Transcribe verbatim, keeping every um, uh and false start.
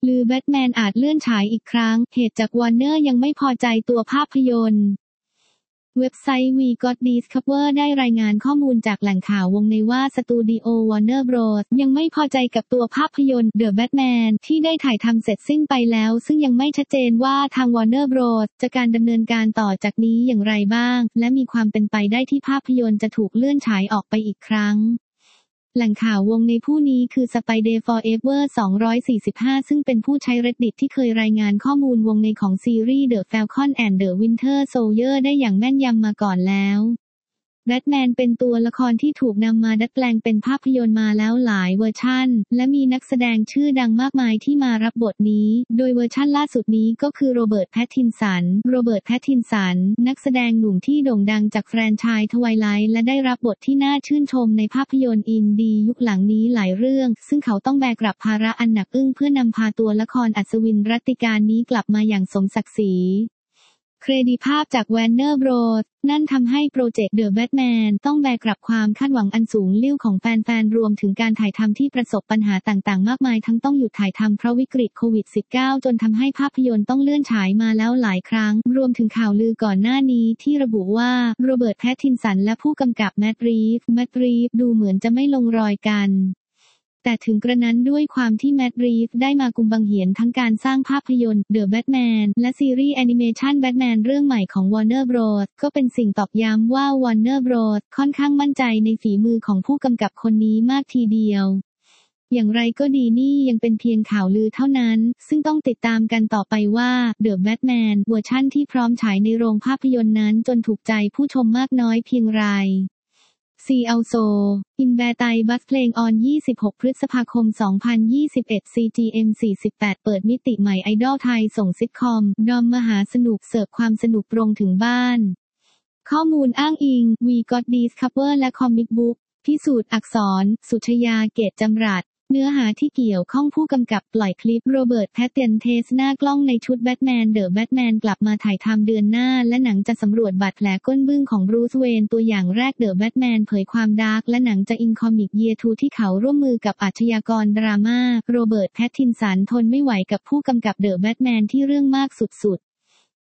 ลือแบทแมนอาจเลื่อนฉายอีกครั้งเหตุจากวอร์เนอร์ยังไม่พอใจตัวภาพยนตร์เว็บไซต์ We Got Discover ได้รายงานข้อมูลจากแหล่งข่าววงในว่าสตูดิโอ Warner Bros ยังไม่พอใจกับตัวภาพยนตร์ The Batman ที่ได้ถ่ายทำเสร็จสิ้นไปแล้วซึ่งยังไม่ชัดเจนว่าทาง Warner Bros จะการดำเนินการต่อจากนี้อย่างไรบ้างและมีความเป็นไปได้ที่ภาพยนตร์จะถูกเลื่อนฉายออกไปอีกครั้งแหล่งข่าววงในผู้นี้คือ Spidey Forever สองร้อยสี่สิบห้าซึ่งเป็นผู้ใช้ Reddit ที่เคยรายงานข้อมูลวงในของซีรีส์ The Falcon and the Winter Soldier ได้อย่างแม่นยำมาก่อนแล้วแบทแมนเป็นตัวละครที่ถูกนำมาดัดแปลงเป็นภาพยนตร์มาแล้วหลายเวอร์ชันและมีนักแสดงชื่อดังมากมายที่มารับบทนี้โดยเวอร์ชันล่าสุดนี้ก็คือโรเบิร์ต แพตตินสันโรเบิร์ต แพตตินสันนักแสดงหนุ่มที่โด่งดังจากแฟรนไชส์ทไวไลท์และได้รับบทที่น่าชื่นชมในภาพยนตร์อินดียุคหลังนี้หลายเรื่องซึ่งเขาต้องแบกรับภาระอันหนักอึ้งเพื่อนำพาตัวละครอัศวินรัตติการนี้กลับมาอย่างสมศักดิ์ศรีเครดิตภาพจาก Warner Bros นั่นทำให้โปรเจกต์ The Batman ต้องแบกรับความคาดหวังอันสูงลิ่วของแฟนๆรวมถึงการถ่ายทำที่ประสบปัญหาต่างๆมากมายทั้งต้องหยุดถ่ายทำเพราะวิกฤตโควิด สิบเก้า จนทำให้ภาพยนตร์ต้องเลื่อนฉายมาแล้วหลายครั้งรวมถึงข่าวลือก่อนหน้านี้ที่ระบุว่าโรเบิร์ต แพตตินสันและผู้กำกับแมตต์ รีฟส์ แมตต์ รีฟส์ดูเหมือนจะไม่ลงรอยกันแต่ถึงกระนั้นด้วยความที่แมตต์ รีฟส์ได้มากุมบังเหียนทั้งการสร้างภาพยนตร์ The Batman และซีรีส์แอนิเมชัน Batman เรื่องใหม่ของ Warner Bros ก็เป็นสิ่งตอกย้ำว่า Warner Bros ค่อนข้างมั่นใจในฝีมือของผู้กำกับคนนี้มากทีเดียวอย่างไรก็ดีนี่ยังเป็นเพียงข่าวลือเท่านั้นซึ่งต้องติดตามกันต่อไปว่า The Batman เวอร์ชั่นที่พร้อมฉายในโรงภาพยนตร์นั้นจนถูกใจผู้ชมมากน้อยเพียงไรSee Also In Bear ไตบัสเพลงออนยี่สิบหกพฤษภาคมสองพันยี่สิบเอ็ด ซี จี เอ็ม สี่สิบแปดเปิดมิติใหม่ไอดอลไทยส่งซิทคอมดอมมหาสนุกเสิร์ฟความสนุกตรงถึงบ้านข้อมูลอ้างอิง We Got Discover และ Comic Book พิสูจน์อักษรสุชยาเกตจำรัดเนื้อหาที่เกี่ยวข้องผู้กำกับปล่อยคลิปโรเบิร์ต แพตตินเทสหน้ากล้องในชุดแบทแมนเดอะแบทแมนกลับมาถ่ายทำเดือนหน้าและหนังจะสำรวจบาดแผลก้นบึ้งของบรูซเวย์นตัวอย่างแรกเดอะแบทแมนเผยความดาร์กและหนังจะอิงคอมิกเยียร์ทูที่เขาร่วมมือกับอาชญากรดราม่าโรเบิร์ต แพตตินสันทนไม่ไหวกับผู้กำกับเดอะแบทแมนที่เรื่องมากสุดๆ